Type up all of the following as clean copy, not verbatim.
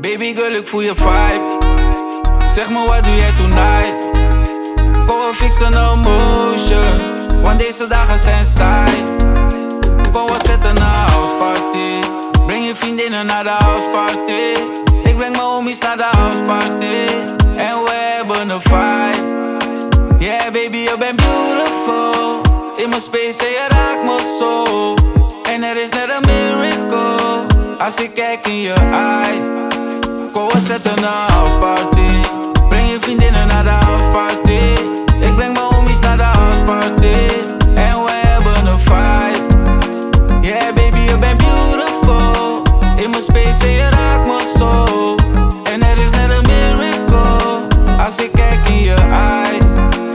Baby girl, ik voel je vibe. Zeg me, wat doe jij tonight? Kom, we fixen een motion, want deze dagen zijn saai. Kom, we zetten een houseparty. Breng je vriendinnen naar de houseparty. Ik breng mijn homies naar de houseparty. En we hebben een vibe. Yeah baby, je bent beautiful. In mijn space en je raakt me zo. En er is net een miracle als ik kijk in je eyes. Kom, we zetten een houseparty. Breng je vriendinnen naar de houseparty. Ik breng mijn homies naar de houseparty. En we hebben een vibe. Yeah baby, je bent beautiful. In mijn space en je raakt me zo. En er is net een miracle als ik kijk in je eyes.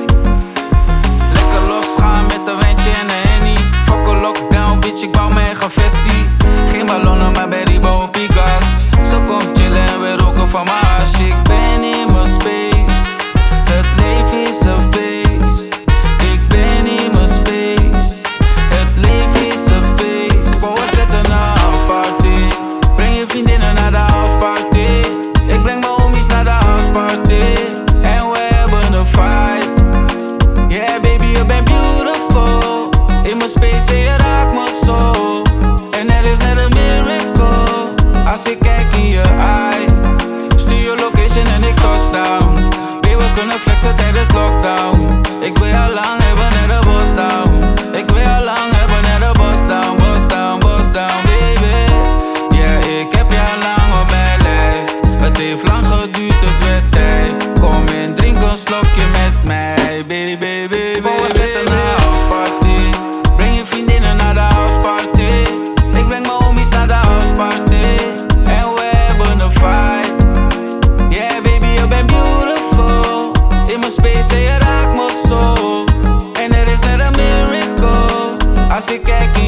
Lekker losgaan met een wijntje en een henny. Fuck een lockdown, bitch, ik bouw me eigen vestie. Geen ballonnen, maar bij Ribo op die gas. Ze komt chillen en we roken van mijn hash. Ik ben in mijn space. Het leven is een feest. Ik ben in mijn space. Het leven is een feest. Kom, we zetten een houseparty. Breng je vriendinnen naar de houseparty. Ik breng mijn homies naar de houseparty. En we hebben een vibe. Yeah baby, je bent beautiful. In mijn space en je raakt me zo. En er is net een miracle als ik kijk in je eyes. Stuur je location en ik touchdown. Baby, we kunnen flexen tijdens lockdown. Ik wil al lang hebben net een bus down. Ik wil al lang hebben net een bus down. Bus down, bus down, baby. Yeah, ik heb je al lang op mijn lijst. Het heeft lang geduurd, het werd tijd. Kom en drink een slokje met mij, baby, baby. Kom, we zetten een houseparty. Breng je vriendinnen naar de houseparty. Ik breng mijn homies naar de houseparty. En we hebben een vibe. Yeah baby, je bent beautiful. In mijn space en je raakt me zo. En er is net een miracle als ik kijk in